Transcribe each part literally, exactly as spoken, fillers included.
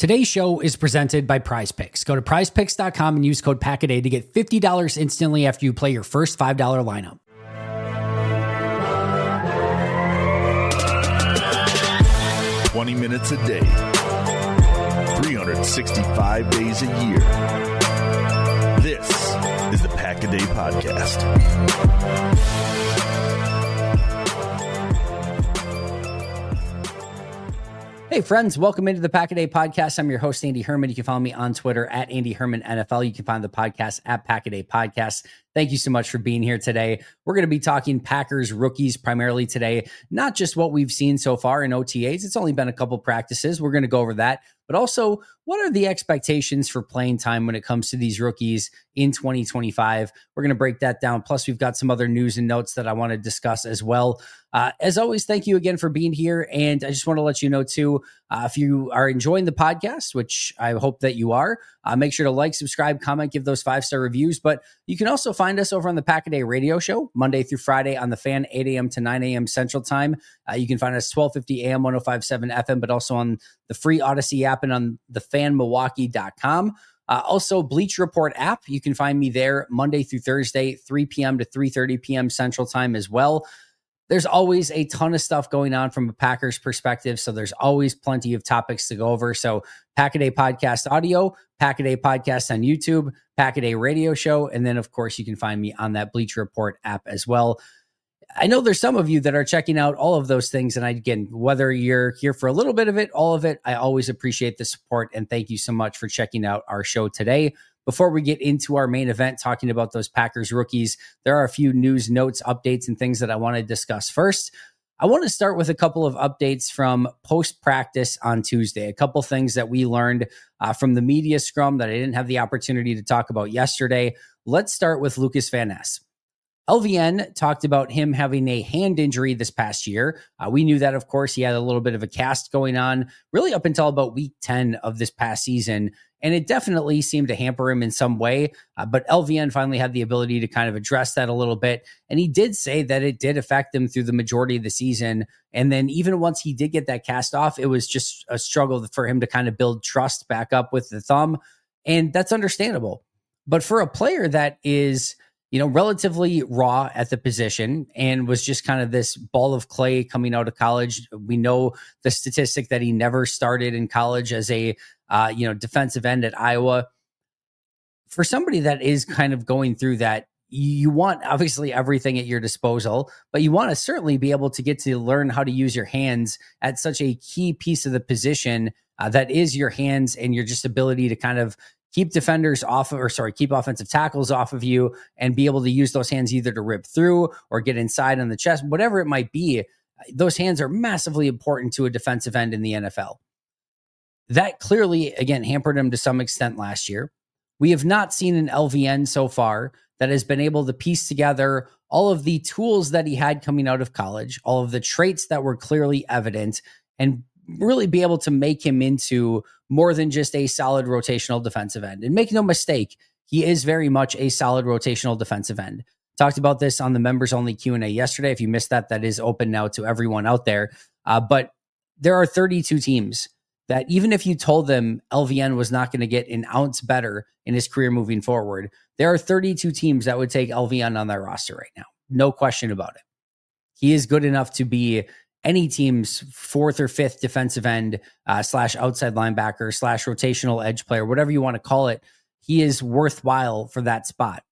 Today's show is presented by Prize Picks. Go to prize picks dot com and use code Packaday to get fifty dollars instantly after you play your first five dollars lineup. twenty minutes a day, three hundred sixty-five days a year. This is the Packaday Podcast. Hey friends, welcome into the Packaday Podcast. I'm your host, Andy Herman. You can follow me on Twitter at Andy Herman N F L. You can find the podcast at Packaday Podcast. Thank you so much for being here today. We're going to be talking Packers rookies primarily today, not just what we've seen so far in O T As. It's only been a couple practices. We're going to go over that, but also what are the expectations for playing time when it comes to these rookies in twenty twenty-five? We're going to break that down. Plus, we've got some other news and notes that I want to discuss as well. Uh, as always, thank you again for being here. And I just want to let you know, too, uh, if you are enjoying the podcast, which I hope that you are, uh, make sure to like, subscribe, comment, give those five-star reviews. But you can also find us over on the Packaday Radio Show, Monday through Friday on the Fan, eight a.m. to nine a.m. Central Time. Uh, you can find us twelve fifty a.m., one oh five point seven F M, but also on the free Odyssey app and on the fan milwaukee dot com. Uh, also, Bleach Report app. You can find me there Monday through Thursday, three p.m. to three thirty p.m. Central Time as well. There's always a ton of stuff going on from a Packers perspective, so there's always plenty of topics to go over. So Packaday Podcast Audio, Packaday Podcast on YouTube, Packaday Radio Show, and then, of course, you can find me on that Bleach Report app as well. I know there's some of you that are checking out all of those things, and I, again, whether you're here for a little bit of it, all of it, I always appreciate the support, and thank you so much for checking out our show today. Before we get into our main event, talking about those Packers rookies, there are a few news, notes, updates, and things that I want to discuss. First, I want to start with a couple of updates from post-practice on Tuesday, a couple things that we learned uh, from the media scrum that I didn't have the opportunity to talk about yesterday. Let's start with Lucas Van Ness. L V N talked about him having a hand injury this past year. Uh, we knew that, of course, he had a little bit of a cast going on really up until about week ten of this past season. And it definitely seemed to hamper him in some way. Uh, but L V N finally had the ability to kind of address that a little bit. And he did say that it did affect him through the majority of the season. And then even once he did get that cast off, it was just a struggle for him to kind of build trust back up with the thumb. And that's understandable. But for a player that is, you know, relatively raw at the position and was just kind of this ball of clay coming out of college. We know the statistic that he never started in college as a, uh, you know, defensive end at Iowa. For somebody that is kind of going through that, you want obviously everything at your disposal, but you want to certainly be able to get to learn how to use your hands at such a key piece of the position uh, that is your hands and your just ability to kind of keep defenders off of, or sorry, keep offensive tackles off of you and be able to use those hands either to rip through or get inside on the chest, whatever it might be. Those hands are massively important to a defensive end in the N F L. That clearly, again, hampered him to some extent last year. We have not seen an L V N so far that has been able to piece together all of the tools that he had coming out of college, all of the traits that were clearly evident, and really be able to make him into more than just a solid rotational defensive end. And make no mistake, he is very much a solid rotational defensive end. Talked about this on the members only Q and A yesterday. If you missed that, that is open now to everyone out there. Uh, but there are thirty-two teams that even if you told them L V N was not going to get an ounce better in his career moving forward, there are thirty-two teams that would take L V N on their roster right now. No question about it. He is good enough to be any team's fourth or fifth defensive end uh, slash outside linebacker slash rotational edge player, whatever you want to call it. He is worthwhile for that spot.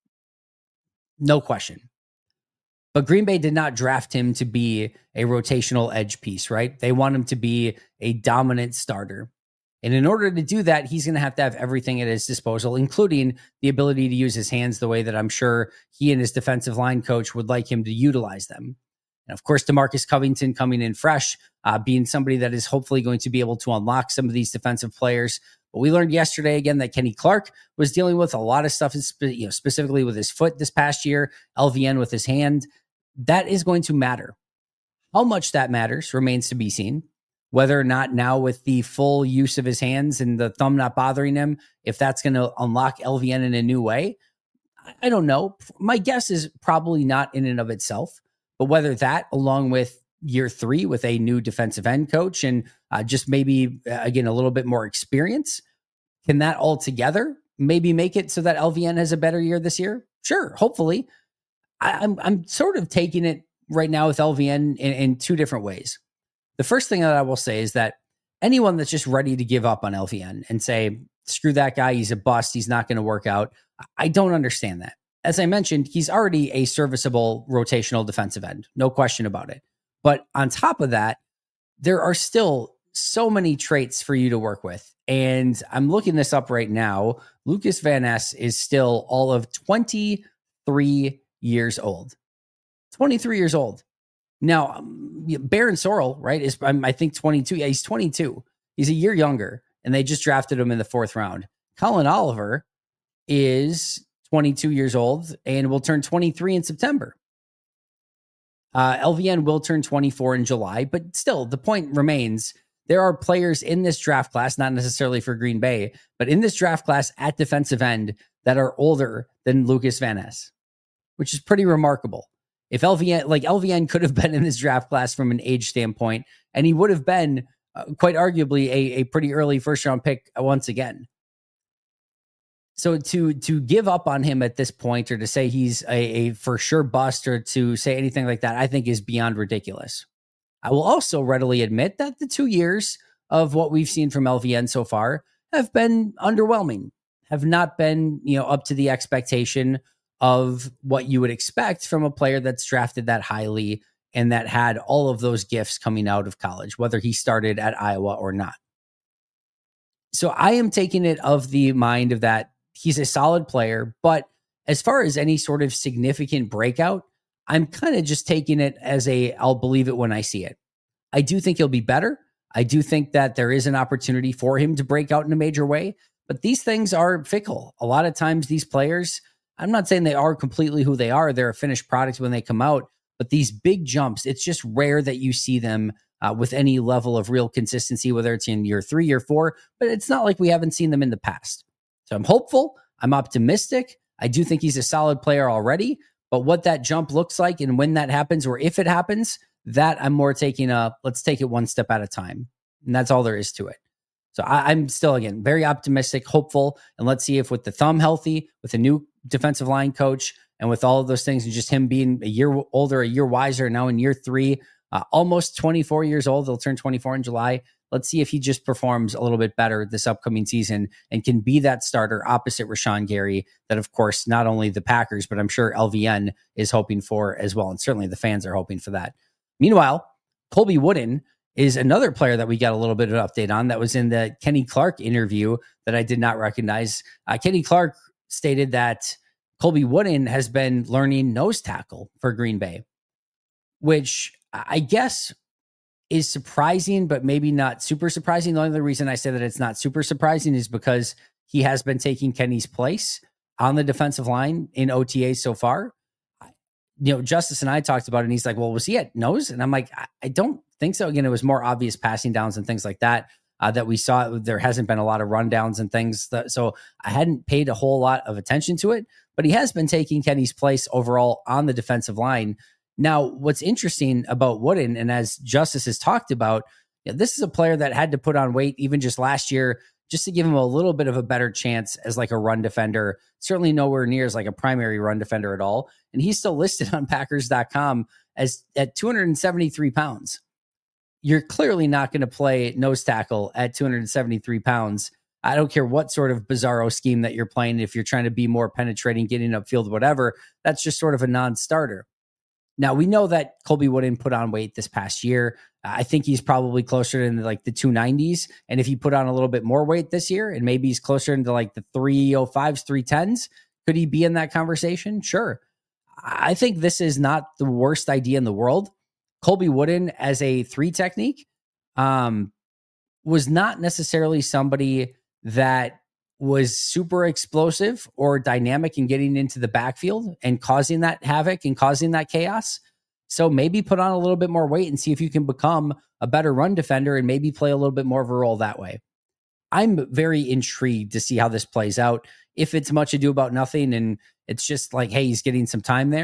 No question. But Green Bay did not draft him to be a rotational edge piece, right? They want him to be a dominant starter. And in order to do that, he's going to have to have everything at his disposal, including the ability to use his hands the way that I'm sure he and his defensive line coach would like him to utilize them. And of course, DeMarcus Covington coming in fresh, uh, being somebody that is hopefully going to be able to unlock some of these defensive players. But we learned yesterday again that Kenny Clark was dealing with a lot of stuff, you know, specifically with his foot this past year, L V N with his hand. That is going to matter. How much that matters remains to be seen. Whether or not now with the full use of his hands and the thumb not bothering him, if that's going to unlock L V N in a new way, I don't know. My guess is probably not in and of itself. But whether that, along with year three with a new defensive end coach and uh, just maybe, uh, again, a little bit more experience. Can that all together maybe make it so that L V N has a better year this year? Sure, hopefully. I, I'm I'm sort of taking it right now with L V N in, in two different ways. The first thing that I will say is that anyone that's just ready to give up on L V N and say, screw that guy, he's a bust, he's not going to work out, I don't understand that. As I mentioned, he's already a serviceable rotational defensive end, no question about it. But on top of that, there are still so many traits for you to work with. And I'm looking this up right now. Lucas Van Ness is still all of twenty-three years old. twenty-three years old. Now, um, Baron Sorrell, right, is um, I think twenty-two. Yeah, he's twenty-two. He's a year younger, and they just drafted him in the fourth round. Colin Oliver is twenty-two years old and will turn twenty-three in September. Uh, L V N will turn twenty-four in July, but still, the point remains, there are players in this draft class, not necessarily for Green Bay, but in this draft class at defensive end that are older than Lucas Van Ness, which is pretty remarkable. If L V N, like L V N could have been in this draft class from an age standpoint, and he would have been uh, quite arguably a, a pretty early first round pick once again. So to to give up on him at this point, or to say he's a, a for sure bust, or to say anything like that, I think is beyond ridiculous. I will also readily admit that the two years of what we've seen from L V N so far have been underwhelming, have not been, you know, up to the expectation of what you would expect from a player that's drafted that highly and that had all of those gifts coming out of college, whether he started at Iowa or not. So I am taking it of the mind of that he's a solid player, but as far as any sort of significant breakout, I'm kind of just taking it as a, I'll believe it when I see it. I do think he'll be better. I do think that there is an opportunity for him to break out in a major way, but these things are fickle. A lot of times these players, I'm not saying they are completely who they are. They're a finished product when they come out, but these big jumps, it's just rare that you see them uh, with any level of real consistency, whether it's in year three or four, but it's not like we haven't seen them in the past. So I'm hopeful. I'm optimistic. I do think he's a solid player already, but what that jump looks like and when that happens, or if it happens, that I'm more taking a, let's take it one step at a time. And that's all there is to it. So I, I'm still, again, very optimistic, hopeful, and let's see if with the thumb healthy, with a new defensive line coach, and with all of those things, and just him being a year older, a year wiser, now in year three, uh, almost twenty-four years old, he'll turn twenty-four in July. Let's see if he just performs a little bit better this upcoming season and can be that starter opposite Rashawn Gary that, of course, not only the Packers, but I'm sure L V N is hoping for as well. And certainly the fans are hoping for that. Meanwhile, Colby Wooden is another player that we got a little bit of an update on that was in the Kenny Clark interview that I did not recognize. Uh, Kenny Clark stated that Colby Wooden has been learning nose tackle for Green Bay, which I guess is surprising, but maybe not super surprising. The only reason I say that it's not super surprising is because he has been taking Kenny's place on the defensive line in O T As so far. You know, Justice and I talked about it, and he's like, well, was he at nose? And I'm like, I, I don't think so. Again, it was more obvious passing downs and things like that uh, that we saw. There hasn't been a lot of rundowns and things. That, so I hadn't paid a whole lot of attention to it, but he has been taking Kenny's place overall on the defensive line. Now, what's interesting about Wooden, and as Justice has talked about, you know, this is a player that had to put on weight even just last year just to give him a little bit of a better chance as like a run defender. Certainly nowhere near as like a primary run defender at all. And he's still listed on Packers dot com as at two hundred seventy-three pounds. You're clearly not going to play nose tackle at two hundred seventy-three pounds. I don't care what sort of bizarro scheme that you're playing. If you're trying to be more penetrating, getting upfield, whatever, that's just sort of a non-starter. Now, we know that Colby Wooden put on weight this past year. I think he's probably closer in like the two nineties. And if he put on a little bit more weight this year, and maybe he's closer into like the three oh fives, three tens, could he be in that conversation? Sure. I think this is not the worst idea in the world. Colby Wooden as a three technique um, was not necessarily somebody that was super explosive or dynamic in getting into the backfield and causing that havoc and causing that chaos. So maybe put on a little bit more weight and see if you can become a better run defender and maybe play a little bit more of a role that way. I'm very intrigued to see how this plays out. If it's much ado about nothing and it's just like, hey, he's getting some time there,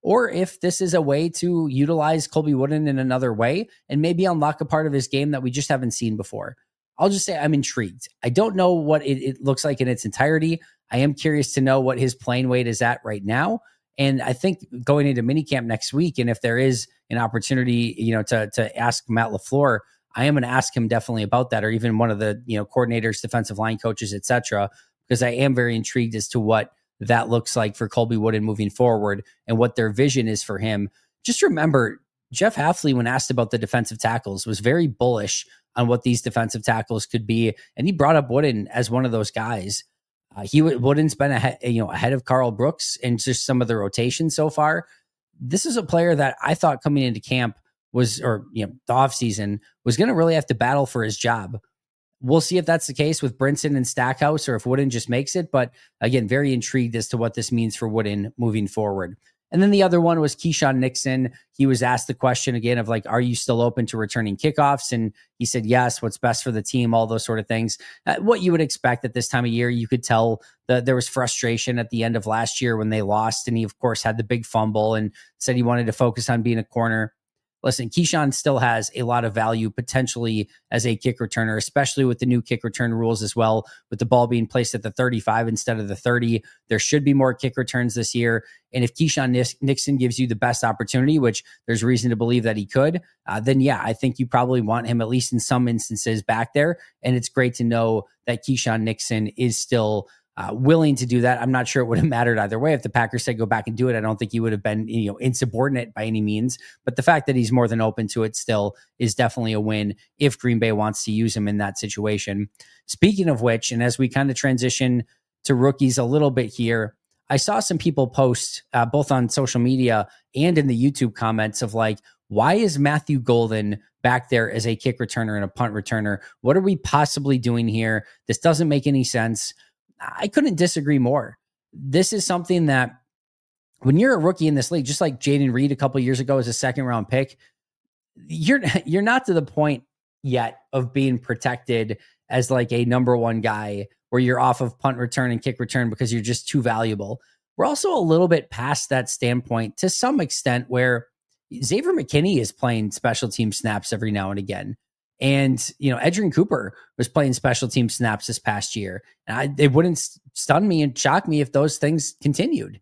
or if this is a way to utilize Colby Wooden in another way and maybe unlock a part of his game that we just haven't seen before. I'll just say I'm intrigued. I don't know what it, it looks like in its entirety. I am curious to know what his playing weight is at right now. And I think going into minicamp next week, and if there is an opportunity, you know, to to ask Matt LaFleur, I am going to ask him definitely about that, or even one of the, you know, coordinators, defensive line coaches, et cetera, because I am very intrigued as to what that looks like for Colby Wooden moving forward and what their vision is for him. Just remember, Jeff Hafley, when asked about the defensive tackles, was very bullish on what these defensive tackles could be. And he brought up Wooden as one of those guys. Uh, he Wooden's been ahead, you know, ahead of Carl Brooks in just some of the rotation so far. This is a player that I thought coming into camp was, or, you know, the offseason was going to really have to battle for his job. We'll see if that's the case with Brinson and Stackhouse or if Wooden just makes it. But again, very intrigued as to what this means for Wooden moving forward. And then the other one was Keyshawn Nixon. He was asked the question again of like, are you still open to returning kickoffs? And he said, yes, what's best for the team, all those sort of things. Uh, what you would expect at this time of year. You could tell that there was frustration at the end of last year when they lost. And he, of course, had the big fumble and said he wanted to focus on being a corner. Listen, Keyshawn still has a lot of value potentially as a kick returner, especially with the new kick return rules as well, with the ball being placed at the thirty-five instead of the thirty. There should be more kick returns this year. And if Keyshawn Nixon gives you the best opportunity, which there's reason to believe that he could, uh, then yeah, I think you probably want him at least in some instances back there. And it's great to know that Keyshawn Nixon is still Uh, willing to do that. I'm not sure it would have mattered either way. If the Packers said go back and do it, I don't think he would have been, you know, insubordinate by any means. But the fact that he's more than open to it still is definitely a win if Green Bay wants to use him in that situation. Speaking of which, and as we kind of transition to rookies a little bit here, I saw some people post uh, both on social media and in the YouTube comments of like, why is Matthew Golden back there as a kick returner and a punt returner? What are we possibly doing here? This doesn't make any sense. I couldn't disagree more. This is something that when you're a rookie in this league, just like Jaden Reed a couple of years ago as a second round pick, you're you're not to the point yet of being protected as like a number one guy where you're off of punt return and kick return because you're just too valuable. We're also a little bit past that standpoint to some extent where Xavier McKinney is playing special team snaps every now and again. And, you know, Edgerrin Cooper was playing special team snaps this past year. And I, it wouldn't stun me and shock me if those things continued.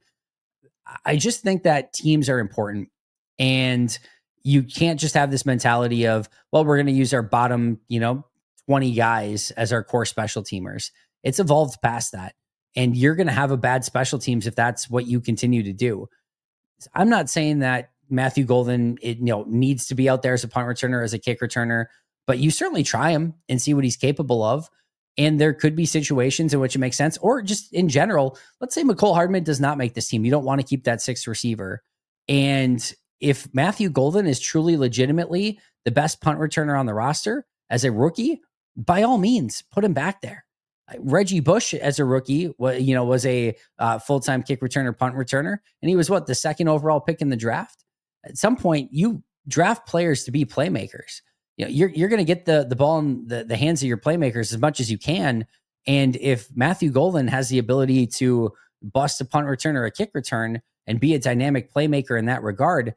I just think that teams are important. And you can't just have this mentality of, well, we're going to use our bottom, you know, twenty guys as our core special teamers. It's evolved past that. And you're going to have a bad special teams if that's what you continue to do. I'm not saying that Matthew Golden, it, you know, needs to be out there as a punt returner, as a kick returner, but you certainly try him and see what he's capable of. And there could be situations in which it makes sense, or just in general, let's say Mecole Hardman does not make this team. You don't want to keep that sixth receiver. And if Matthew Golden is truly legitimately the best punt returner on the roster as a rookie, by all means, put him back there. Reggie Bush as a rookie, you know, was a uh, full-time kick returner, punt returner. And he was what, the second overall pick in the draft. At some point you draft players to be playmakers. You know, you're you're going to get the the ball in the, the hands of your playmakers as much as you can. And if Matthew Golden has the ability to bust a punt return or a kick return and be a dynamic playmaker in that regard,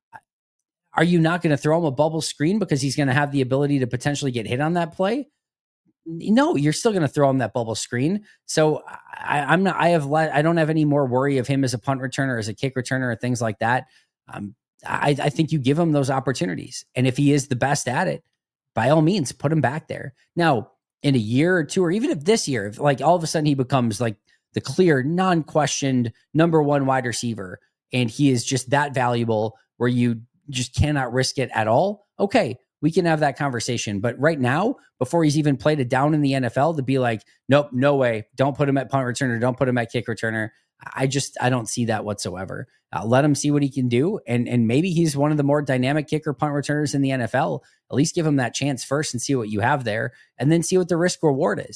are you not going to throw him a bubble screen because he's going to have the ability to potentially get hit on that play? No, you're still going to throw him that bubble screen. So I, I'm not. I have. Let, I don't have any more worry of him as a punt returner, as a kick returner, or things like that. Um, I, I think you give him those opportunities. And if he is the best at it, by all means, put him back there. Now, in a year or two, or even if this year, if like all of a sudden he becomes like the clear, non-questioned number one wide receiver, and he is just that valuable where you just cannot risk it at all, okay, we can have that conversation. But right now, before he's even played it down in the N F L, to be like, nope, no way, don't put him at punt returner, don't put him at kick returner, I just, I don't see that whatsoever. Uh, let him see what he can do. And and maybe he's one of the more dynamic kicker punt returners in the N F L. At least give him that chance first and see what you have there, and then see what the risk reward is.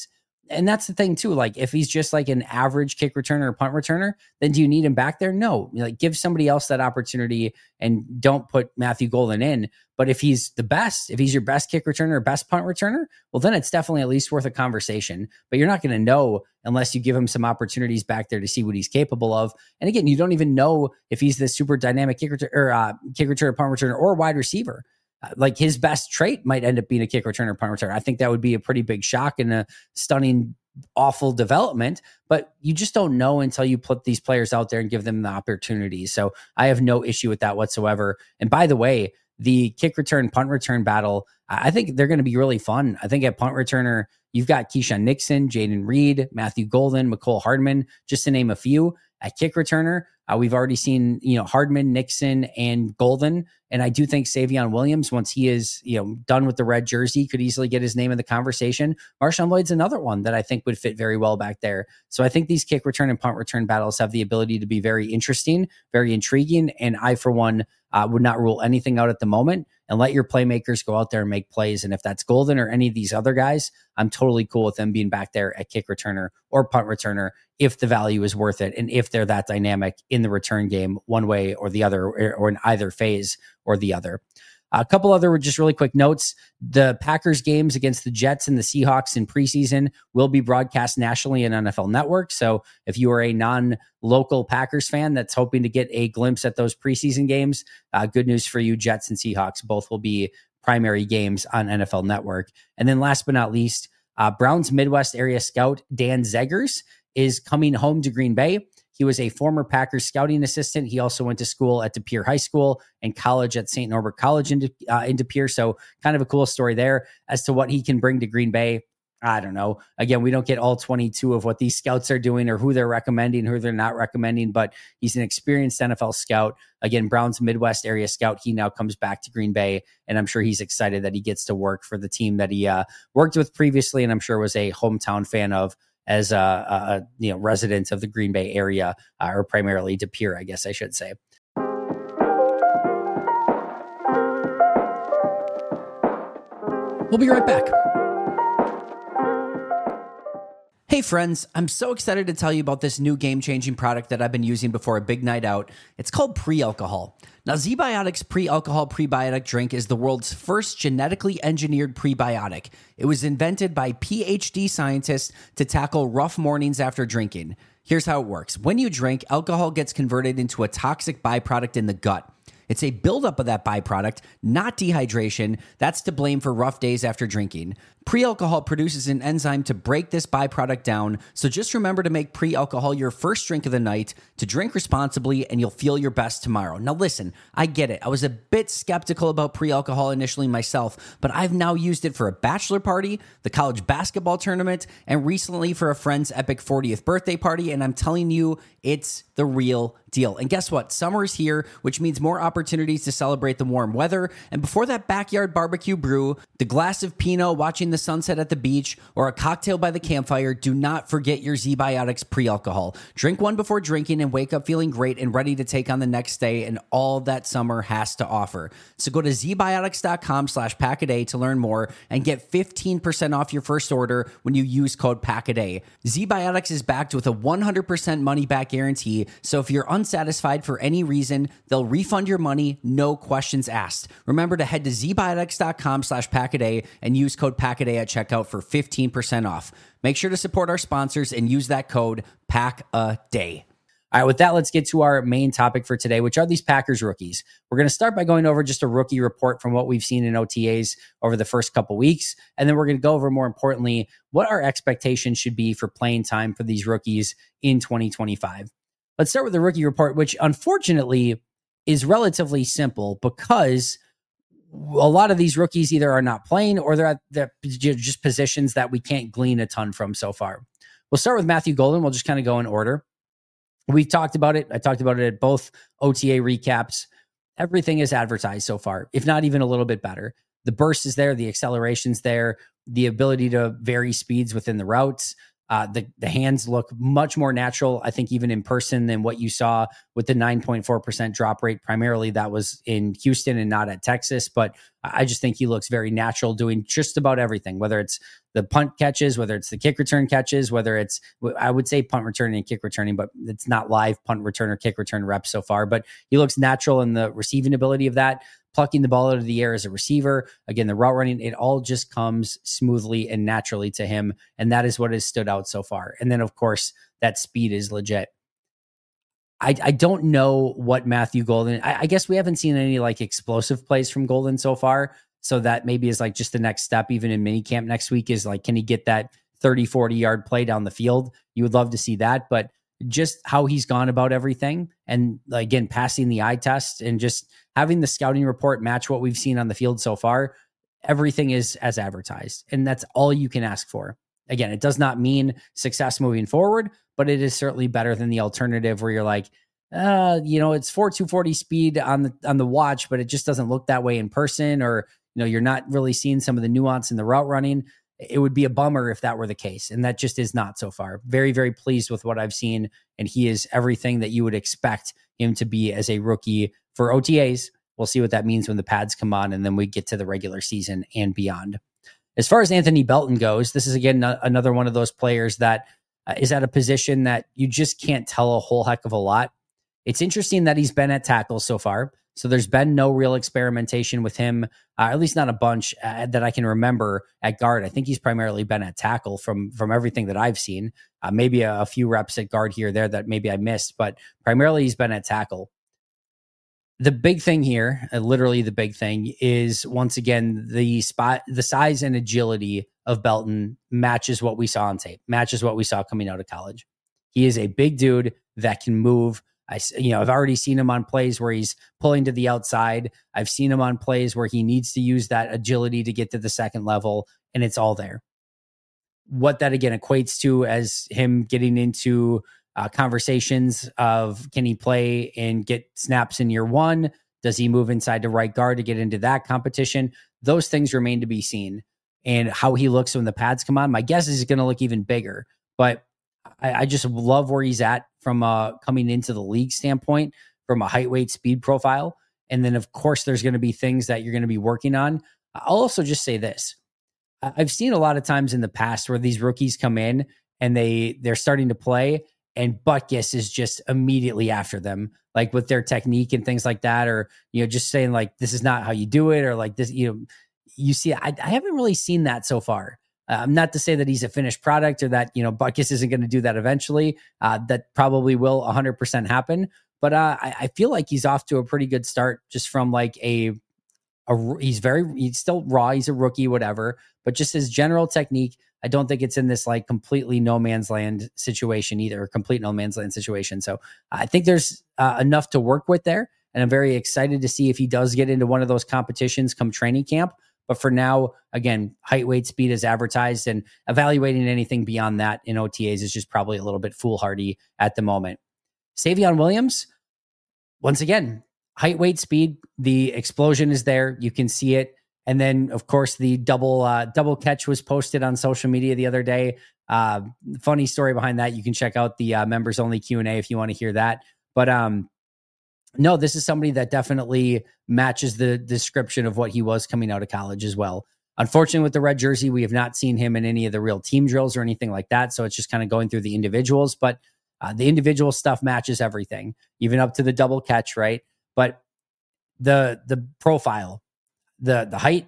and that's the thing too. Like if he's just like an average kick returner or punt returner, then do you need him back there? No, like give somebody else that opportunity and don't put Matthew Golden in. But if he's the best, if he's your best kick returner or best punt returner, well, then it's definitely at least worth a conversation. But you're not going to know unless you give him some opportunities back there to see what he's capable of. And again, you don't even know if he's the super dynamic kick returner or uh, kick returner, punt returner, or wide receiver. Uh, like his best trait might end up being a kick returner, punt returner. I think that would be a pretty big shock and a stunning, awful development, but you just don't know until you put these players out there and give them the opportunities. So I have no issue with that whatsoever. And by the way, the kick return, punt return battle, I think they're going to be really fun. I think at punt returner, you've got Keyshawn Nixon, Jaden Reed, Matthew Golden, McCole Hardman, just to name a few. At kick returner, uh, we've already seen, you know, Hardman, Nixon, and Golden. And I do think Savion Williams, once he is, you know, done with the red jersey, could easily get his name in the conversation. Marshawn Lloyd's another one that I think would fit very well back there. So I think these kick return and punt return battles have the ability to be very interesting, very intriguing. And I, for one, uh, would not rule anything out at the moment, and let your playmakers go out there and make plays. And if that's Golden or any of these other guys, I'm totally cool with them being back there at kick returner or punt returner if the value is worth it and if they're that dynamic in the return game one way or the other, or, or in either phase or the other. A couple other just really quick notes. The Packers games against the Jets and the Seahawks in preseason will be broadcast nationally in N F L Network. So if you are a non-local Packers fan that's hoping to get a glimpse at those preseason games, uh, good news for you, Jets and Seahawks both will be primary games on N F L Network. And then last but not least, uh, Browns Midwest area scout Dan Zeggers is coming home to Green Bay. He was a former Packers scouting assistant. He also went to school at De Pere High School and college at Saint Norbert College in De, uh, in De Pere. So kind of a cool story there as to what he can bring to Green Bay. I don't know. Again, we don't get all twenty-two of what these scouts are doing or who they're recommending, who they're not recommending, but he's an experienced N F L scout. Again, Browns Midwest area scout. He now comes back to Green Bay, and I'm sure he's excited that he gets to work for the team that he uh, worked with previously, and I'm sure was a hometown fan of as a, a you know resident of the Green Bay area, uh, or primarily De Pere, I guess I should say. We'll be right back. Hey friends, I'm so excited to tell you about this new game-changing product that I've been using before a big night out. It's called Pre-Alcohol. Now, ZBiotics Pre-Alcohol Prebiotic Drink is the world's first genetically engineered prebiotic. It was invented by P H D scientists to tackle rough mornings after drinking. Here's how it works. When you drink, alcohol gets converted into a toxic byproduct in the gut. It's a buildup of that byproduct, not dehydration. That's to blame for rough days after drinking. Pre-alcohol produces an enzyme to break this byproduct down, so just remember to make pre-alcohol your first drink of the night, to drink responsibly, and you'll feel your best tomorrow. Now listen, I get it. I was a bit skeptical about pre-alcohol initially myself, but I've now used it for a bachelor party, the college basketball tournament, and recently for a friend's epic fortieth birthday party, and I'm telling you, it's the real deal. And guess what? Summer is here, which means more opportunities to celebrate the warm weather. And before that backyard barbecue brew, the glass of Pinot watching the sunset at the beach, or a cocktail by the campfire, do not forget your ZBiotics pre-alcohol. Drink one before drinking and wake up feeling great and ready to take on the next day and all that summer has to offer. So go to zbiotics.com slash packaday to learn more and get fifteen percent off your first order when you use code packaday. ZBiotics is backed with a one hundred percent money back guarantee, so if you're unsatisfied for any reason, they'll refund your money, no questions asked. Remember to head to zbiotics.com slash packaday and use code packaday at checkout for fifteen percent off. Make sure to support our sponsors and use that code PACKADAY. All right, with that, let's get to our main topic for today, which are these Packers rookies. We're going to start by going over just a rookie report from what we've seen in O T As over the first couple weeks. And then we're going to go over, more importantly, what our expectations should be for playing time for these rookies in twenty twenty-five. Let's start with the rookie report, which unfortunately is relatively simple because a lot of these rookies either are not playing or they're at they're just positions that we can't glean a ton from so far. We'll start with Matthew Golden. We'll just kind of go in order. We've talked about it. I talked about it at both O T A recaps. Everything is advertised so far, if not even a little bit better. The burst is there. The acceleration's there. The ability to vary speeds within the routes. Uh, the, the hands look much more natural, I think, even in person than what you saw with the nine point four percent drop rate. Primarily, that was in Houston and not at Texas. But I just think he looks very natural doing just about everything, whether it's the punt catches, whether it's the kick return catches, whether it's, I would say punt returning and kick returning, but it's not live punt return or kick return reps so far. But he looks natural in the receiving ability of that. Plucking the ball out of the air as a receiver. Again, the route running, it all just comes smoothly and naturally to him. And that is what has stood out so far. And then, of course, that speed is legit. I, I don't know what Matthew Golden, I, I guess we haven't seen any like explosive plays from Golden so far. So that maybe is like just the next step, even in minicamp next week, is like, can he get that thirty, forty yard play down the field? You would love to see that. But just how he's gone about everything, and again, passing the eye test and just having the scouting report match what we've seen on the field so far, everything is as advertised. And that's all you can ask for. Again, it does not mean success moving forward, but it is certainly better than the alternative where you're like, uh, you know, it's four two forty speed on the, on the watch, but it just doesn't look that way in person, or, you know, you're not really seeing some of the nuance in the route running. It would be a bummer if that were the case. And that just is not so far. Very, very pleased with what I've seen. And he is everything that you would expect him to be as a rookie for O T As. We'll see what that means when the pads come on, and then we get to the regular season and beyond. As far as Anthony Belton goes, this is, again, n- another one of those players that uh, is at a position that you just can't tell a whole heck of a lot. It's interesting that he's been at tackle so far. So there's been no real experimentation with him, uh, at least not a bunch uh, that I can remember at guard. I think he's primarily been at tackle from, from everything that I've seen. Uh, maybe a, a few reps at guard here or there that maybe I missed, but primarily he's been at tackle. The big thing here, uh, literally the big thing, is once again, the spot, the size and agility of Belton matches what we saw on tape, matches what we saw coming out of college. He is a big dude that can move. I, you know, I've already seen him on plays where he's pulling to the outside. I've seen him on plays where he needs to use that agility to get to the second level, and it's all there. What that again equates to as him getting into uh, conversations of, can he play and get snaps in year one? Does he move inside to right guard to get into that competition? Those things remain to be seen. And how he looks when the pads come on, my guess is he's going to look even bigger. But I, I just love where he's at from uh, coming into the league standpoint, from a height, weight, speed profile. And then, of course, there's going to be things that you're going to be working on. I'll also just say this. I've seen a lot of times in the past where these rookies come in and they, they're starting to play, and Butkus is just immediately after them, like with their technique and things like that, or, you know, just saying like, this is not how you do it, or like this, you know, you see, I, I haven't really seen that so far. Um, not to say that he's a finished product or that, you know, Butkus isn't going to do that eventually. Uh, that probably will one hundred percent happen. But uh, I, I feel like he's off to a pretty good start, just from like a, a, he's very, he's still raw. He's a rookie, whatever. But just his general technique, I don't think it's in this like completely no man's land situation either, or complete no man's land situation. So I think there's uh, enough to work with there. And I'm very excited to see if he does get into one of those competitions come training camp. But for now, again, height, weight, speed is advertised, and evaluating anything beyond that in O T As is just probably a little bit foolhardy at the moment. Savion Williams, once again, height, weight, speed, the explosion is there. You can see it. And then, of course, the double uh, double catch was posted on social media the other day. Uh, funny story behind that. You can check out the uh, members only Q and A if you want to hear that. But um, no, this is somebody that definitely matches the description of what he was coming out of college as well. Unfortunately, with the red jersey, we have not seen him in any of the real team drills or anything like that. So it's just kind of going through the individuals. But uh, the individual stuff matches everything, even up to the double catch, right? But the the profile, the the height,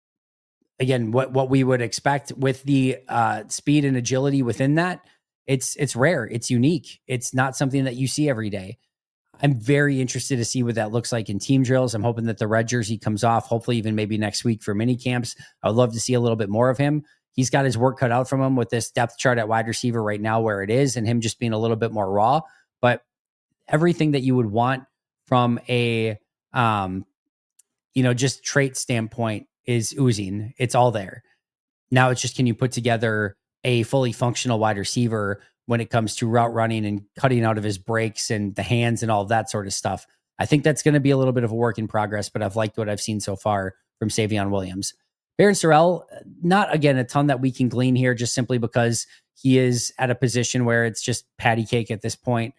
again, what what we would expect with the uh, speed and agility within that, it's it's rare, it's unique, it's not something that you see every day. I'm very interested to see what that looks like in team drills. I'm hoping that the red jersey comes off, hopefully even maybe next week for mini camps. I would love to see a little bit more of him. He's got his work cut out from him with this depth chart at wide receiver right now where it is, and him just being a little bit more raw. But everything that you would want from a, um, you know, just trait standpoint is oozing. It's all there. Now it's just, can you put together a fully functional wide receiver when it comes to route running and cutting out of his breaks and the hands and all of that sort of stuff? I think that's going to be a little bit of a work in progress, but I've liked what I've seen so far from Savion Williams. Barryn Sorrell, not again a ton that we can glean here, just simply because he is at a position where it's just patty cake at this point.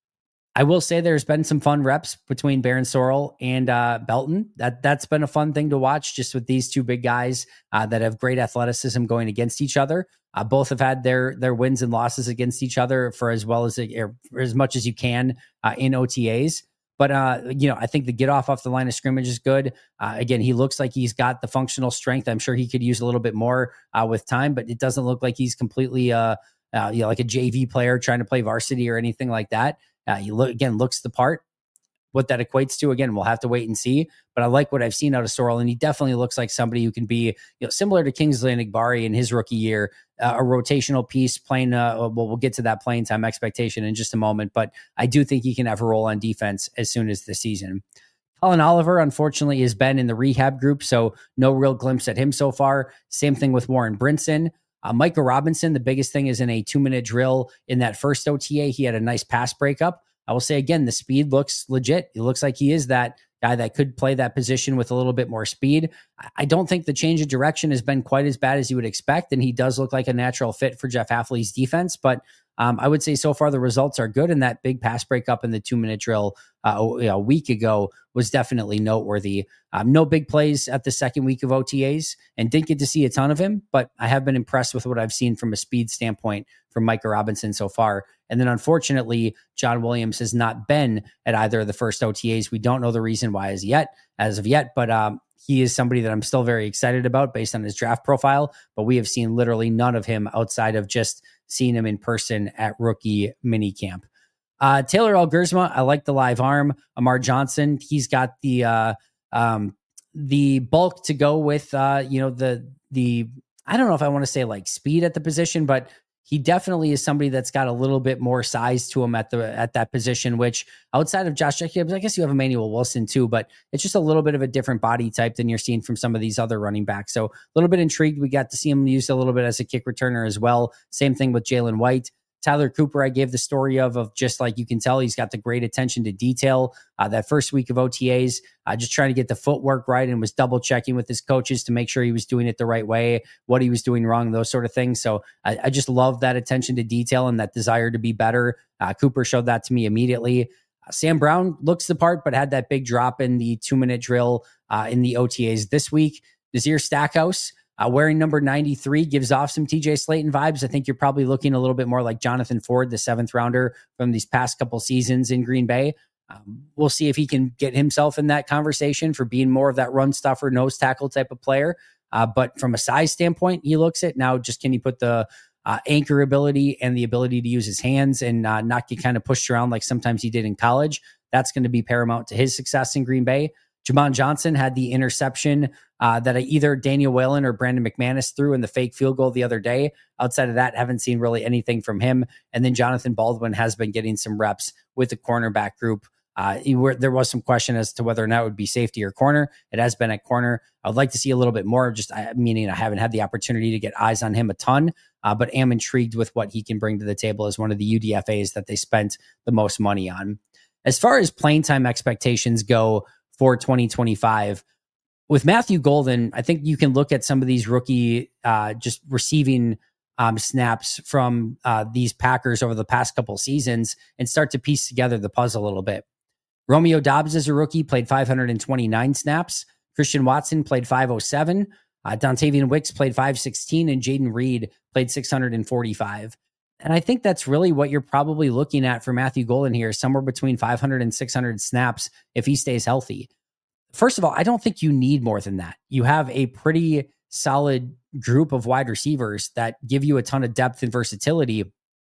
I will say there's been some fun reps between Barryn Sorrell and uh, Belton. That that's been a fun thing to watch, just with these two big guys uh, that have great athleticism going against each other. Uh, both have had their their wins and losses against each other for as well as or as much as you can uh, in O T As. But uh, you know, I think the get off off the line of scrimmage is good. Uh, again, he looks like he's got the functional strength. I'm sure he could use a little bit more uh, with time, but it doesn't look like he's completely uh, uh, you know, like a J V player trying to play varsity or anything like that. Uh, he look again looks the part. What that equates to, again, we'll have to wait and see. But I like what I've seen out of Sorrell, and he definitely looks like somebody who can be, you know, similar to Kingsley Enagbare in his rookie year, uh, a rotational piece. Playing, uh, well, we'll get to that playing time expectation in just a moment. But I do think he can have a role on defense as soon as the season. Colin Oliver, unfortunately, has been in the rehab group, so no real glimpse at him so far. Same thing with Warren Brinson. Uh, Micah Robinson, the biggest thing is in a two-minute drill in that first O T A, he had a nice pass breakup. I will say again, the speed looks legit. It looks like he is that guy that could play that position with a little bit more speed. I don't think the change of direction has been quite as bad as you would expect, and he does look like a natural fit for Jeff Hafley's defense. But um, I would say so far the results are good, and that big pass breakup in the two-minute drill uh, a week ago was definitely noteworthy. Um, no big plays at the second week of O T As, and didn't get to see a ton of him, but I have been impressed with what I've seen from a speed standpoint from Micah Robinson so far. And then unfortunately, John Williams has not been at either of the first O T As. We don't know the reason why as yet, as of yet, but um, he is somebody that I'm still very excited about based on his draft profile, but we have seen literally none of him outside of just seeing him in person at rookie mini camp. Uh, Taylor Elgersma, I like the live arm. Amar Johnson, he's got the uh, um, the bulk to go with, uh, you know, the the I don't know if I want to say like speed at the position, but he definitely is somebody that's got a little bit more size to him at the at that position, which outside of Josh Jacobs, I guess you have Emmanuel Wilson too, but it's just a little bit of a different body type than you're seeing from some of these other running backs. So a little bit intrigued. We got to see him used a little bit as a kick returner as well. Same thing with Jalen White. Tyler Cooper, I gave the story of, of just like you can tell, he's got the great attention to detail. Uh, that first week of O T As, uh, just trying to get the footwork right and was double checking with his coaches to make sure he was doing it the right way, what he was doing wrong, those sort of things. So I, I just love that attention to detail and that desire to be better. Uh, Cooper showed that to me immediately. Uh, Sam Brown looks the part, but had that big drop in the two minute drill uh, in the O T As this week. Nazir Stackhouse, Uh, wearing number ninety-three gives off some T J Slayton vibes. I think you're probably looking a little bit more like Jonathan Ford, the seventh rounder from these past couple seasons in Green Bay. Um, we'll see if he can get himself in that conversation for being more of that run stuffer, nose tackle type of player. Uh, but from a size standpoint, he looks it. Now, just can he put the uh, anchor ability and the ability to use his hands and uh, not get kind of pushed around like sometimes he did in college? That's going to be paramount to his success in Green Bay. Jamon Johnson had the interception uh, that either Daniel Whalen or Brandon McManus threw in the fake field goal the other day. Outside of that, haven't seen really anything from him. And then Jonathan Baldwin has been getting some reps with the cornerback group. Uh, were, there was some question as to whether or not it would be safety or corner. It has been at corner. I would like to see a little bit more, just I, meaning I haven't had the opportunity to get eyes on him a ton, uh, but am intrigued with what he can bring to the table as one of the U D F As that they spent the most money on. As far as playing time expectations go, for twenty twenty-five. With Matthew Golden, I think you can look at some of these rookie uh, just receiving um, snaps from uh, these Packers over the past couple seasons and start to piece together the puzzle a little bit. Romeo Doubs as a rookie played five hundred twenty-nine snaps. Christian Watson played five oh seven. Uh, Dontavian Wicks played five sixteen, and Jaden Reed played six hundred forty-five. And I think that's really what you're probably looking at for Matthew Golden here, somewhere between five hundred and six hundred snaps if he stays healthy. First of all, I don't think you need more than that. You have a pretty solid group of wide receivers that give you a ton of depth and versatility.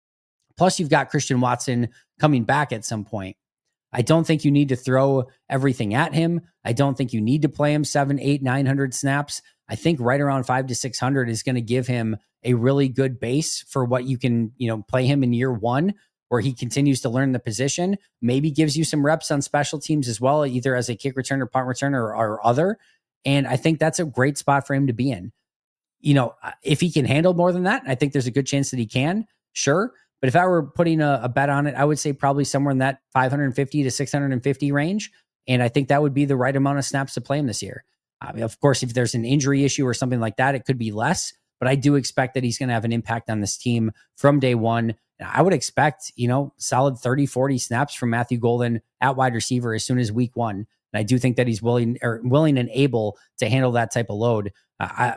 Plus, you've got Christian Watson coming back at some point. I don't think you need to throw everything at him. I don't think you need to play him seven, eight, nine hundred snaps. I think right around five to six hundred is going to give him a really good base for what you can, you know, play him in year one, where he continues to learn the position, maybe gives you some reps on special teams as well, either as a kick returner, punt returner, or, or other. And I think that's a great spot for him to be in. You know, if he can handle more than that, I think there's a good chance that he can, sure. But if I were putting a, a bet on it, I would say probably somewhere in that five hundred fifty to six hundred fifty range. And I think that would be the right amount of snaps to play him this year. I mean, of course, if there's an injury issue or something like that, it could be less, but I do expect that he's going to have an impact on this team from day one. And I would expect, you know, solid thirty, forty snaps from Matthew Golden at wide receiver as soon as week one. And I do think that he's willing or willing and able to handle that type of load. Uh, I,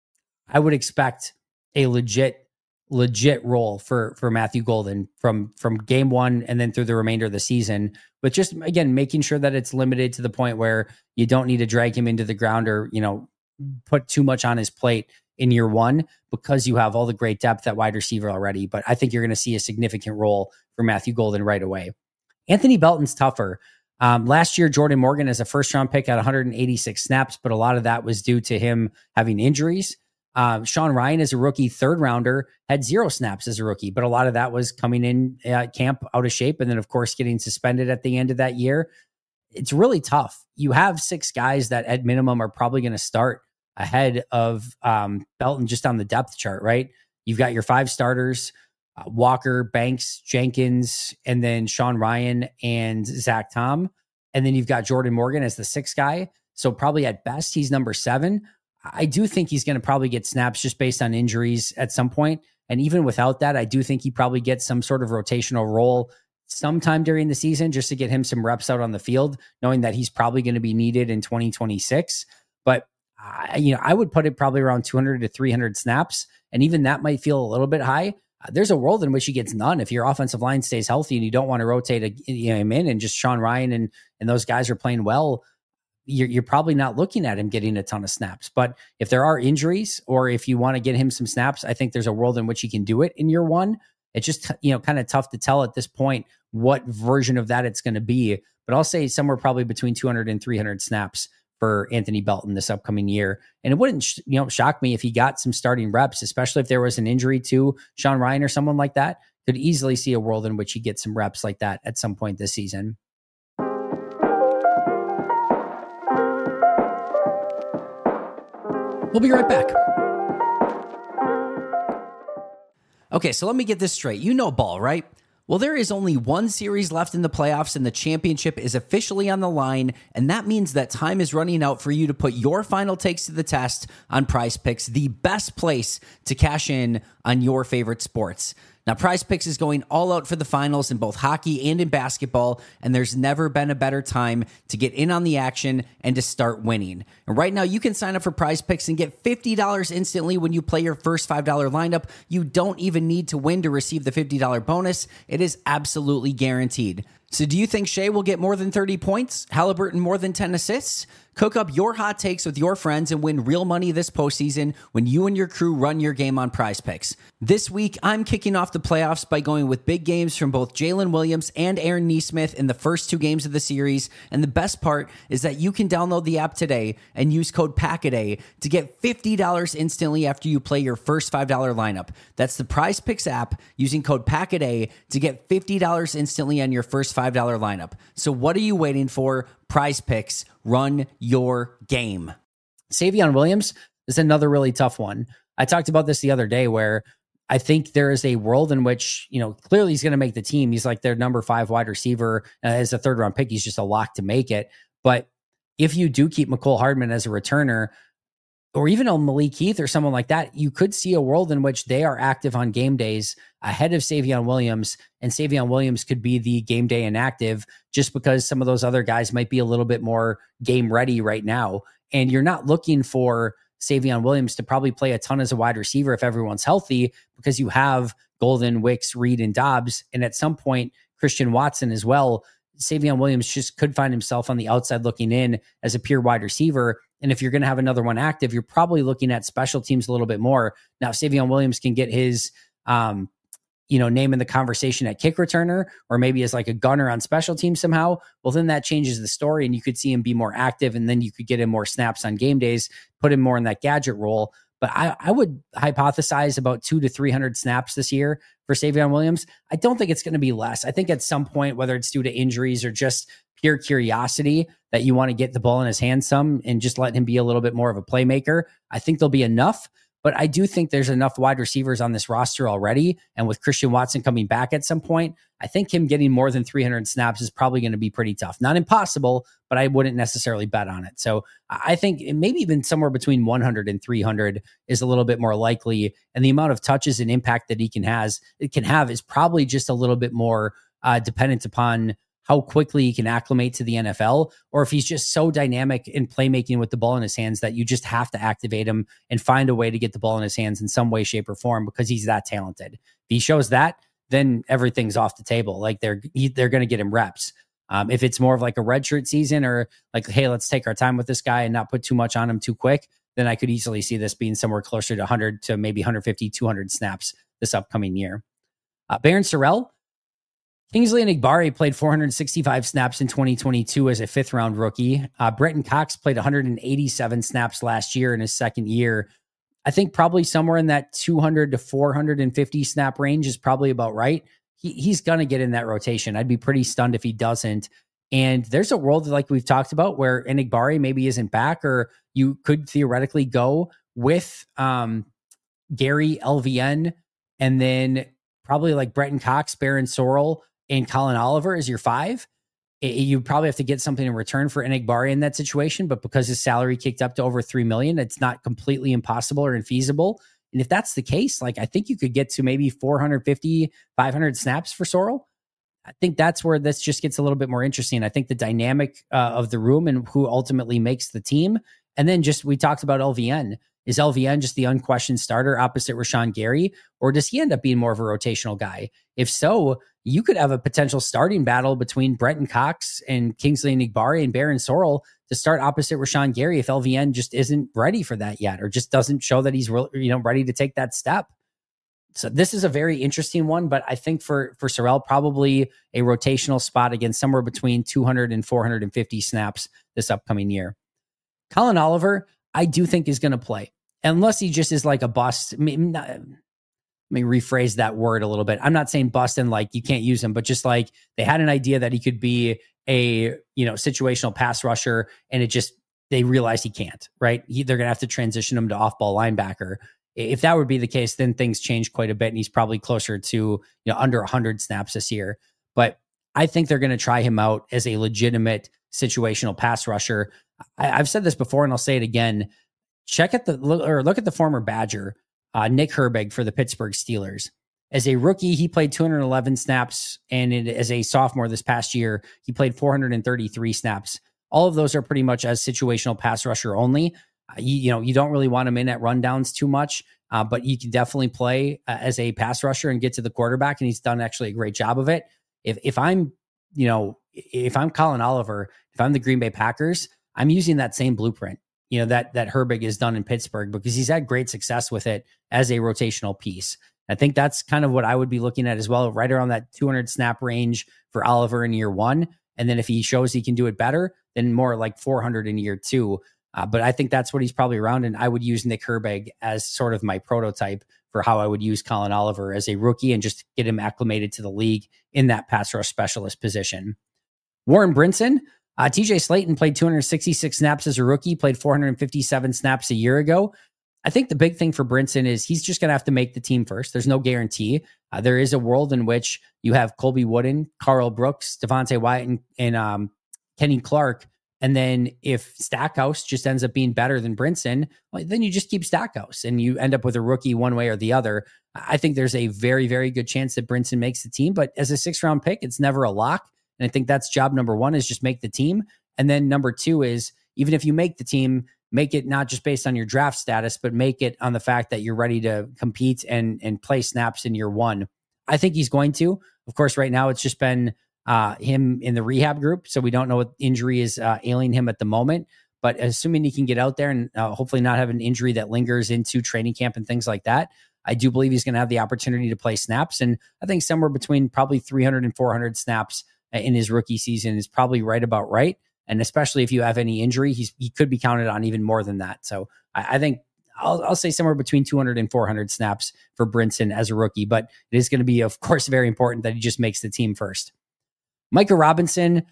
I would expect a legit, legit role for, for Matthew Golden from, from game one and then through the remainder of the season. But just, again, making sure that it's limited to the point where you don't need to drag him into the ground or, you know, put too much on his plate in year one because you have all the great depth at wide receiver already. But I think you're going to see a significant role for Matthew Golden right away. Anthony Belton's tougher. Um, last year, Jordan Morgan as a first round pick had one hundred eighty-six snaps, but a lot of that was due to him having injuries. Uh, Sean Ryan as a rookie third rounder had zero snaps as a rookie, but a lot of that was coming in at camp out of shape. And then of course, getting suspended at the end of that year. It's really tough. You have six guys that at minimum are probably going to start ahead of um, Belton just on the depth chart, right? You've got your five starters, uh, Walker, Banks, Jenkins, and then Sean Ryan and Zach Tom. And then you've got Jordan Morgan as the sixth guy. So probably at best, he's number seven. I do think he's going to probably get snaps just based on injuries at some point. And even without that, I do think he probably gets some sort of rotational role sometime during the season just to get him some reps out on the field, knowing that he's probably going to be needed in twenty twenty-six. But uh, you know, I would put it probably around two hundred to three hundred snaps. And even that might feel a little bit high. Uh, there's a world in which he gets none if your offensive line stays healthy and you don't want to rotate a, you know, him in and just Sean Ryan and, and those guys are playing well. You're, you're probably not looking at him getting a ton of snaps. But if there are injuries or if you want to get him some snaps, I think there's a world in which he can do it in year one. It's just, you know, kind of tough to tell at this point what version of that it's going to be. But I'll say somewhere probably between two hundred and three hundred snaps for Anthony Belton this upcoming year. And it wouldn't, sh- you know, shock me if he got some starting reps, especially if there was an injury to Sean Ryan or someone like that. Could easily see a world in which he gets some reps like that at some point this season. We'll be right back. Okay, so let me get this straight. You know ball, right? Well, there is only one series left in the playoffs and the championship is officially on the line, and that means that time is running out for you to put your final takes to the test on Prize Picks, the best place to cash in on your favorite sports. Now, Prize Picks is going all out for the finals in both hockey and in basketball, and there's never been a better time to get in on the action and to start winning. And right now, you can sign up for Prize Picks and get fifty dollars instantly when you play your first five dollars lineup. You don't even need to win to receive the fifty dollars bonus. It is absolutely guaranteed. So do you think Shea will get more than thirty points? Halliburton more than ten assists? Cook up your hot takes with your friends and win real money this postseason when you and your crew run your game on Prize Picks. This week, I'm kicking off the playoffs by going with big games from both Jalen Williams and Aaron Nesmith in the first two games of the series. And the best part is that you can download the app today and use code PACKADAY to get fifty dollars instantly after you play your first five dollars lineup. That's the Prize Picks app using code PACKADAY to get fifty dollars instantly on your first five dollars lineup. So what are you waiting for? Prize Picks, run your game. Savion Williams is another really tough one. I talked about this the other day where I think there is a world in which, you know, clearly he's going to make the team. He's like their number five wide receiver. Uh, as a third round pick, he's just a lock to make it. But if you do keep McCole Hardman as a returner, or even on Malik Heath or someone like that, you could see a world in which they are active on game days ahead of Savion Williams, and Savion Williams could be the game day inactive just because some of those other guys might be a little bit more game ready right now. And you're not looking for Savion Williams to probably play a ton as a wide receiver if everyone's healthy, because you have Golden, Wicks, Reed, and Dobbs. And at some point, Christian Watson as well. Savion Williams just could find himself on the outside looking in as a pure wide receiver. And if you're going to have another one active, you're probably looking at special teams a little bit more. Now, if Savion Williams can get his, um, you know, name in the conversation at kick returner, or maybe as like a gunner on special teams somehow, well, then that changes the story and you could see him be more active, and then you could get him more snaps on game days, put him more in that gadget role. But I, I would hypothesize about two to three hundred snaps this year for Savion Williams. I don't think it's going to be less. I think at some point, whether it's due to injuries or just pure curiosity that you want to get the ball in his hands some and just let him be a little bit more of a playmaker, I think there'll be enough. But I do think there's enough wide receivers on this roster already. And with Christian Watson coming back at some point, I think him getting more than three hundred snaps is probably going to be pretty tough. Not impossible, but I wouldn't necessarily bet on it. So I think maybe even somewhere between one hundred and three hundred is a little bit more likely. And the amount of touches and impact that he can has it can have is probably just a little bit more uh, dependent upon how quickly he can acclimate to the N F L, or if he's just so dynamic in playmaking with the ball in his hands that you just have to activate him and find a way to get the ball in his hands in some way, shape, or form because he's that talented. If he shows that, then everything's off the table. Like they're they're going to get him reps. Um, if it's more of like a redshirt season or like, hey, let's take our time with this guy and not put too much on him too quick, then I could easily see this being somewhere closer to one hundred to maybe one fifty, two hundred snaps this upcoming year. Uh, Barron Sorrell, Kingsley Enagbare played four hundred sixty-five snaps in twenty twenty-two as a fifth round rookie. Uh, Brenton Cox played one hundred eighty-seven snaps last year in his second year. I think probably somewhere in that two hundred to four hundred fifty snap range is probably about right. He, he's going to get in that rotation. I'd be pretty stunned if he doesn't. And there's a world like we've talked about where Enagbare maybe isn't back, or you could theoretically go with um, Gary, L V N, and then probably like Brenton Cox, Barron Sorrell, and Colin Oliver is your five. You probably have to get something in return for Enagbare in that situation, but because his salary kicked up to over three million dollars, it's not completely impossible or infeasible. And if that's the case, like I think you could get to maybe four hundred fifty, five hundred snaps for Sorrell. I think that's where this just gets a little bit more interesting. I think the dynamic uh, of the room and who ultimately makes the team. And then just, we talked about L V N. Is L V N just the unquestioned starter opposite Rashawn Gary, or does he end up being more of a rotational guy? If so, you could have a potential starting battle between Brenton Cox and Kingsley Enagbare and Barron Sorrell to start opposite Rashawn Gary if L V N just isn't ready for that yet, or just doesn't show that he's re- you know ready to take that step. So this is a very interesting one, but I think for, for Sorrell, probably a rotational spot again, somewhere between two hundred and four hundred fifty snaps this upcoming year. Colin Oliver, I do think is going to play, unless he just is like a bust. I mean, not, let me rephrase that word a little bit. I'm not saying bust and like you can't use him, but just like they had an idea that he could be a, you know, situational pass rusher, and it just, they realized he can't, right? He, they're going to have to transition him to off-ball linebacker. If that would be the case, then things change quite a bit, and he's probably closer to, you know, under one hundred snaps this year. But I think they're going to try him out as a legitimate situational pass rusher. I, I've said this before, and I'll say it again. Check at the or look at the former Badger, uh, Nick Herbig for the Pittsburgh Steelers. As a rookie, he played two hundred eleven snaps, and it, as a sophomore this past year, he played four hundred thirty-three snaps. All of those are pretty much as situational pass rusher only. Uh, you, you know, you don't really want him in at rundowns too much, uh, but you can definitely play uh, as a pass rusher and get to the quarterback, and he's done actually a great job of it. If if I'm, you know, if I'm Colin Oliver, if I'm the Green Bay Packers, I'm using that same blueprint, you know, that that Herbig has done in Pittsburgh, because he's had great success with it as a rotational piece. I think that's kind of what I would be looking at as well, right around that two hundred snap range for Oliver in year one. And then if he shows he can do it better, then more like four hundred in year two. Uh, but I think that's what he's probably around. And I would use Nick Herbig as sort of my prototype for how I would use Colin Oliver as a rookie and just get him acclimated to the league in that pass rush specialist position. Warren Brinson, uh, T J Slayton played two hundred sixty-six snaps as a rookie, played four hundred fifty-seven snaps a year ago. I think the big thing for Brinson is he's just going to have to make the team first. There's no guarantee. Uh, there is a world in which you have Colby Wooden, Carl Brooks, Devontae Wyatt, and, and um, Kenny Clark. And then if Stackhouse just ends up being better than Brinson, well, then you just keep Stackhouse and you end up with a rookie one way or the other. I think there's a very, very good chance that Brinson makes the team, but as a six round pick, it's never a lock. And I think that's job number one, is just make the team. And then number two is, even if you make the team, make it not just based on your draft status, but make it on the fact that you're ready to compete and, and play snaps in year one. I think he's going to. Of course, right now it's just been uh, him in the rehab group, so we don't know what injury is uh, ailing him at the moment. But assuming he can get out there and uh, hopefully not have an injury that lingers into training camp and things like that, I do believe he's going to have the opportunity to play snaps. And I think somewhere between probably three hundred and four hundred snaps in his rookie season is probably right about right. And especially if you have any injury, he's, he could be counted on even more than that. So I, I think I'll, I'll say somewhere between two hundred and four hundred snaps for Brinson as a rookie, but it is going to be, of course, very important that he just makes the team first. Micah Robinson,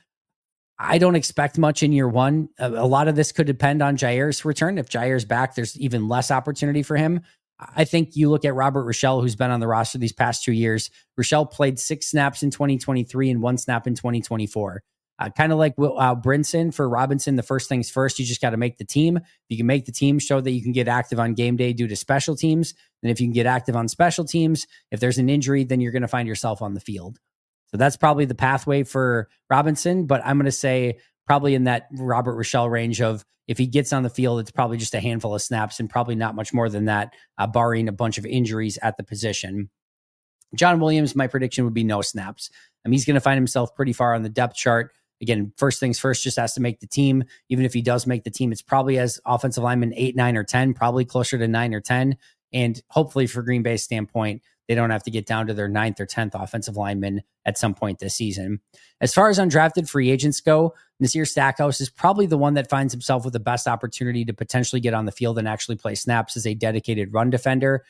I don't expect much in year one. A, a lot of this could depend on Jair's return. If Jair's back, there's even less opportunity for him. I think you look at Robert Rochelle, who's been on the roster these past two years. Rochelle played six snaps in twenty twenty-three and one snap in twenty twenty-four. Uh, kind of like uh, Brinson for Robinson, the first things first, you just got to make the team. If you can make the team, show that you can get active on game day due to special teams. And if you can get active on special teams, if there's an injury, then you're going to find yourself on the field. So that's probably the pathway for Robinson, but I'm going to say probably in that Robert Rochelle range of if he gets on the field, it's probably just a handful of snaps and probably not much more than that, uh, barring a bunch of injuries at the position. John Williams, my prediction would be no snaps. I mean, he's going to find himself pretty far on the depth chart. Again, first things first, just has to make the team. Even if he does make the team, it's probably as offensive lineman eight, nine, or ten, probably closer to nine or ten. And hopefully for Green Bay's standpoint, they don't have to get down to their ninth or tenth offensive lineman at some point this season. As far as undrafted free agents go, Nasir Stackhouse is probably the one that finds himself with the best opportunity to potentially get on the field and actually play snaps as a dedicated run defender.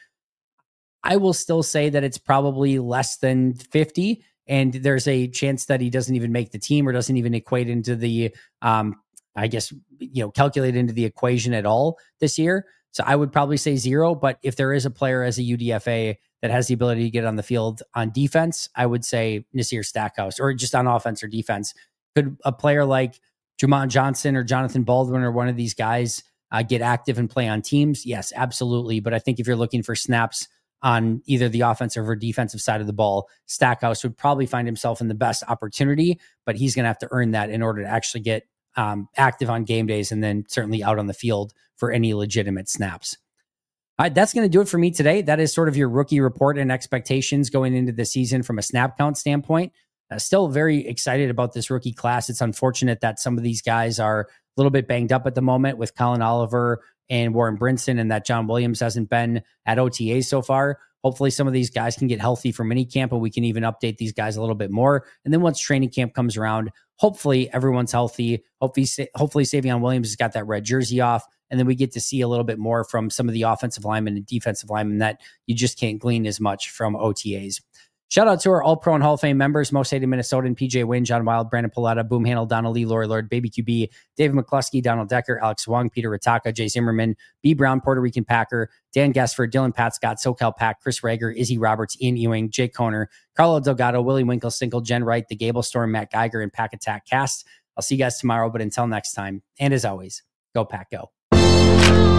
I will still say that it's probably less than fifty, and there's a chance that he doesn't even make the team or doesn't even equate into the, um, I guess, you know, calculate into the equation at all this year. So I would probably say zero, but if there is a player as a U D F A that has the ability to get on the field on defense, I would say Nasir Stackhouse, or just on offense or defense. Could a player like Juwan Johnson or Jonathan Baldwin or one of these guys uh, get active and play on teams? Yes, absolutely. But I think if you're looking for snaps on either the offensive or defensive side of the ball, Stackhouse would probably find himself in the best opportunity, but he's going to have to earn that in order to actually get um, active on game days and then certainly out on the field for any legitimate snaps. All right, that's going to do it for me today. That is sort of your rookie report and expectations going into the season from a snap count standpoint. Uh, still very excited about this rookie class. It's unfortunate that some of these guys are a little bit banged up at the moment with Colin Oliver and Warren Brinson, and that John Williams hasn't been at O T A so far. Hopefully some of these guys can get healthy for minicamp and we can even update these guys a little bit more. And then once training camp comes around, hopefully everyone's healthy. Hopefully, hopefully Savion Williams has got that red jersey off. And then we get to see a little bit more from some of the offensive linemen and defensive linemen that you just can't glean as much from O T As. Shout out to our All-Pro and Hall of Fame members, Most Hated Minnesotan, P J Wynn, John Wild, Brandon Paletta, Boom Handle, Donald Lee, Lori Lord, Baby Q B, David McCluskey, Donald Decker, Alex Wong, Peter Ritaka, Jay Zimmerman, B. Brown, Puerto Rican Packer, Dan Gessford, Dylan Pat Scott, SoCal Pack, Chris Rager, Izzy Roberts, Ian Ewing, Jake Koner, Carlo Delgado, Willie Winkle, Stinkle, Jen Wright, The Gable Storm, Matt Geiger, and Pack Attack Cast. I'll see you guys tomorrow, but until next time, and as always, go Pack, go.